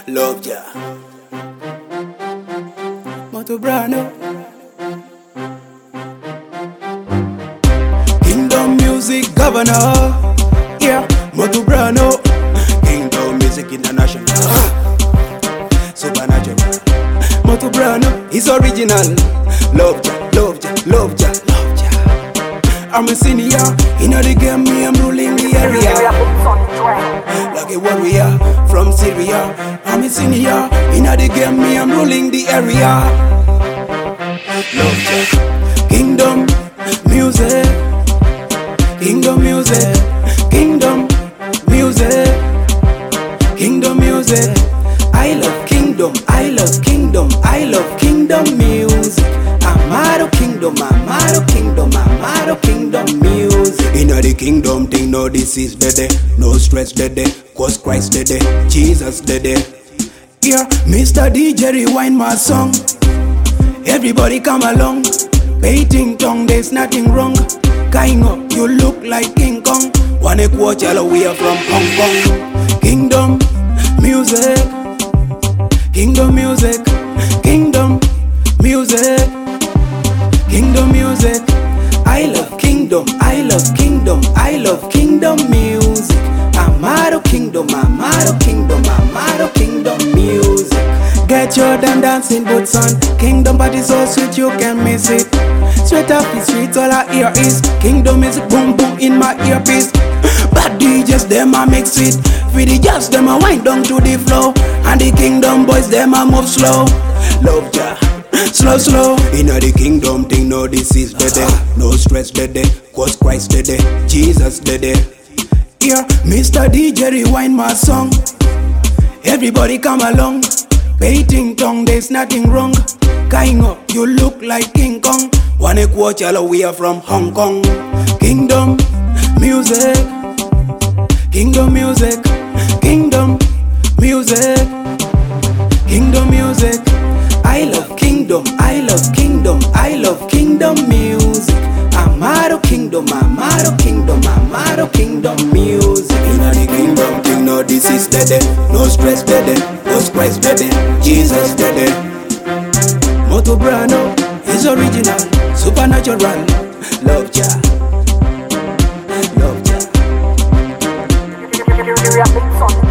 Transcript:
Love ya. Moto Brano. Kingdom Music Governor. Yeah, Moto Brano. Kingdom Music International. Supernatural. Moto Brano is original. Love ya, love ya, love ya, love ya. I'm a senior, in the game, me, I'm ruling the area. Like a warrior from Syria. I'm a senior, in the game, me, I'm ruling the area. Love ya. Kingdom Music. Kingdom Music. Kingdom Music. Kingdom Music. I love Kingdom, I love Kingdom, I love Kingdom Music. Amado Kingdom, Amado Kingdom, Amado Kingdom Music. Inna the Kingdom thing, no disease dead, no stress dead, cause Christ dead, Jesus dead. Yeah, Mr. DJ rewind my song. Everybody come along. Painting tongue, there's nothing wrong. Kaingo, you look like King Kong. Wanna watch all we are from Hong Kong. Kingdom Music. Kingdom Music, Kingdom Music, Kingdom Music. I love Kingdom, I love Kingdom, I love Kingdom Music. Amado Kingdom, Amado Kingdom, Amado Kingdom Music. Get your damn dancing boots on. Kingdom party so sweet you can't miss it. Straight off the streets all I hear is Kingdom Music boom boom in my earpiece. Bad DJs them a mix it. For the jazz them a wind down to the flow. And the Kingdom boys them a move slow. Love ya, slow slow. Inna the Kingdom thing no disease dead, no stress dead, cause Christ dead, Jesus dead. Yeah, Mr. DJ rewind my song. Everybody come along. Painting tongue, there's nothing wrong. Kaingo, you look like King Kong. Wanna watch all we are from Hong Kong. Kingdom Music. Kingdom Music. Kingdom Music. Kingdom Music. I love Kingdom, I love Kingdom, I love Kingdom Music. Amado Kingdom, Amado Kingdom, Amado Kingdom Music. Inna the Kingdom thing, no disease dead, no stress dead, cause Christ dead, Jesus dead. Moto Brano is original, supernatural. Love ya, love ya.